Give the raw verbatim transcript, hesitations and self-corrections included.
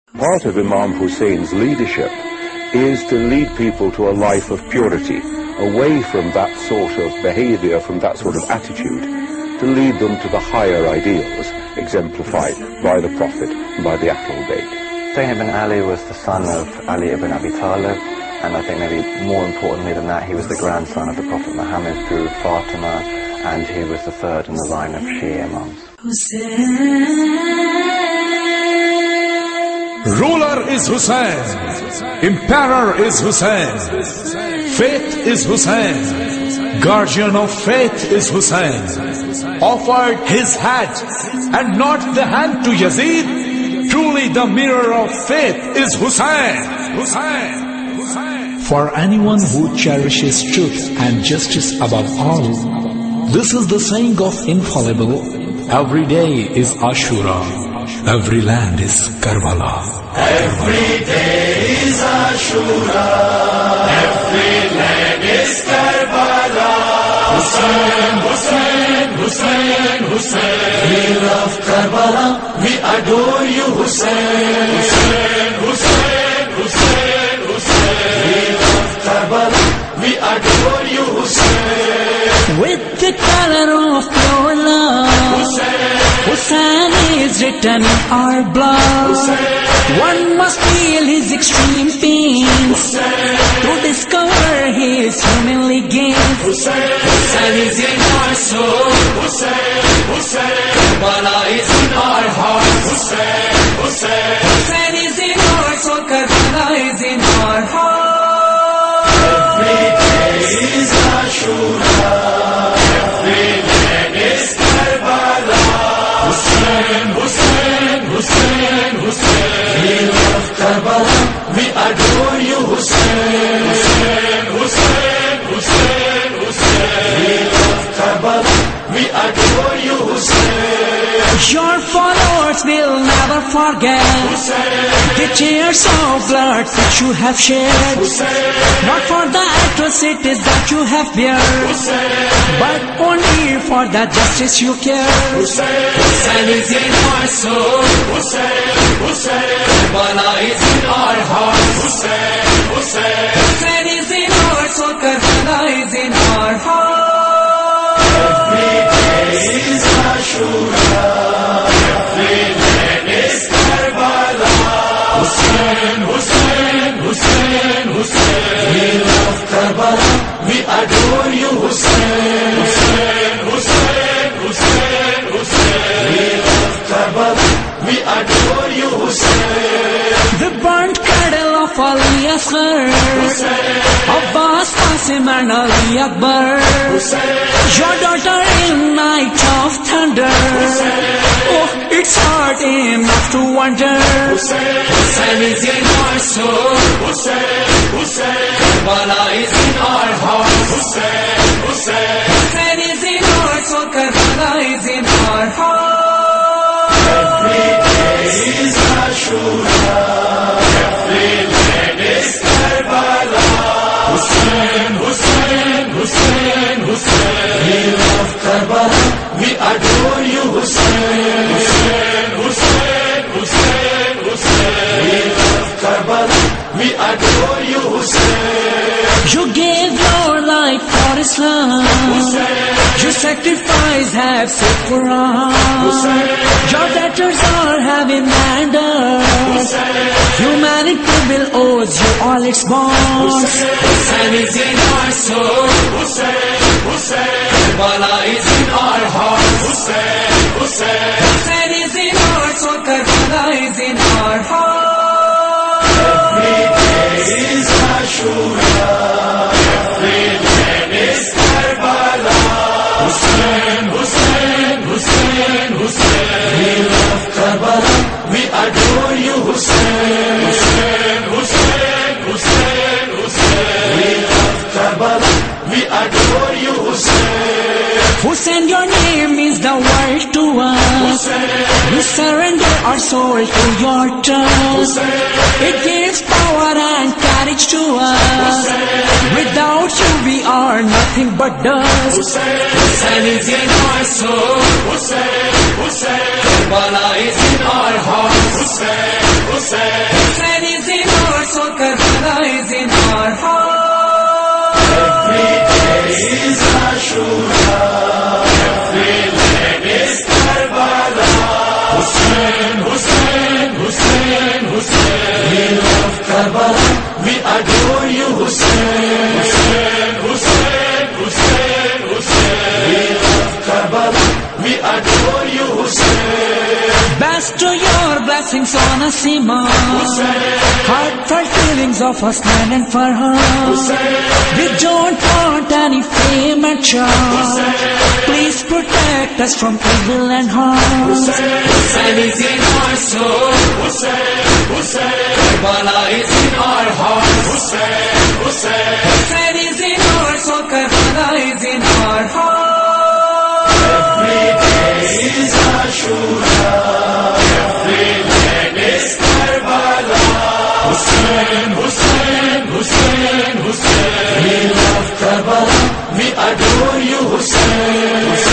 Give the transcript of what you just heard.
Part of Imam Hussein's leadership is to lead people to a life of purity, away from that sort of behavior, from that sort of attitude, to lead them to the higher ideals exemplified by the Prophet and by the Ahlul Bayt. Hussein ibn Ali was the son of Ali ibn Abi Talib, and I think maybe more importantly than that, he was the grandson of the Prophet Muhammad through Fatima, and he was the third in the line of Shia Imams. Ruler is Hussein, Emperor is Hussein, Faith is Hussein, Guardian of Faith is Hussein. Offered his hat and not the hand to Yazid. Truly the mirror of faith is Hussein. Hussein. Hussein. For anyone who cherishes truth and justice above all, this is the saying of infallible: every day is Ashura, every land is Karbala. Every day is Ashura, every land is Karbala. Hussein, Hussein, Hussein, Hussein. We love Karbala, we adore you, Hussein. Hussein, Hussein, Hussein, Hussein. We love Karbala, we adore you, Hussein. With the color of your love, Hussein, Hussein is written in our blood. Hussein, one must feel his extreme pains to discover his humanly gains. Hussein, Hussein is in our soul. Hussein, Hussein, Karbala is in our heart. Hussein, Hussein, Hussein is in our soul. Karbala is in our heart. Every day is Ashura, every land is Karbala. Hussein, Hussein, Hussein, Hussein. We love Karbala, we adore you, Hussein. Hussein, Hussein, Hussein, Hussein. We love Karbala, we adore you, Hussein. Your followers will never forget Hussein, the tears of blood which you have shed. Hussein, not for the atrocities that you have bear, Hussein, but only for the justice you care. Hussein, Hussein is in our soul. Hussein, Hussein, Karbala is in our heart. Hussein, Hussein, Hussein is in our soul. Karbala is in our heart. every day is Ashura, every land is Karbala. Hussein, Hussein, Hussein, Hussein. We love Karbala, we adore you, Hussein. Hussein, Hussein, Hussein, Hussein. We love Karbala, we adore you, Hussein. The burnt cradle of Ali Asghar, Abbas, Qasim and Ali Akbar. Your daughter in night of thunder, oh, it's hard enough to wonder. Hussein is in our soul. Hussein, Hussein, Karbala is in our heart. Hussein, Hussein, Hussein is in our soul. Karbala is in our heart. every day is Ashura, every land is Karbala. Hussein, Hussein, Hussein, Hussein. We love Karbala, we adore you, Hussein. Hussein, Hussein, Hussein, Hussein. We love Karbala, we adore you, Hussein. You gave your life for Islam, your sacrifice have saved Quran. Your debtors are heaven and earth, humanity will owe you all its bonds. Hussein is in our soul. Hussein, Hussein, Karbala is in our heart. Hussein, Hussein, Hussein is in our soul. Karbala is in our heart. every day is Ashura, every land is Karbala. Hussein, Hussein, Hussein, Hussein. We love Karbala, we adore you, Hussein. Hussein, Hussein, Hussein, Hussein. We love Karbala, we adore you, Hussein. Hussein, your name means the world to us. We surrender our soul to your trust. It gives power and courage to us. Without you we are nothing but dust. Hussein is in our soul. Hussein, Hussein, Karbala is in our heart. Hussein, Hussein. Hussein is in our soul, Karbala is in our heart. Every day is Ashura, every leg is Karbala. Hussein, Hussein, Hussein, Hussein. We love Karbala, we adore you, Hussein. Hussein, Hussein, Hussein, Hussein. We love Karbala, we adore you, Hussein. Bestow your blessings on us, Imam. Heartfelt feelings of us, man and Farhan. We don't want any fame and charm. Please protect us from evil and harm. Hussein is in our soul. Hussein, Hussein. Karbala is in our heart. Hussein, Hussein. Hussein is in our soul, Karbala is in our heart. Every day is Ashura, every leg is Karbala. Hussein, Hussein, Hussein, Hussein. We love Karbala, we adore you, Hussein.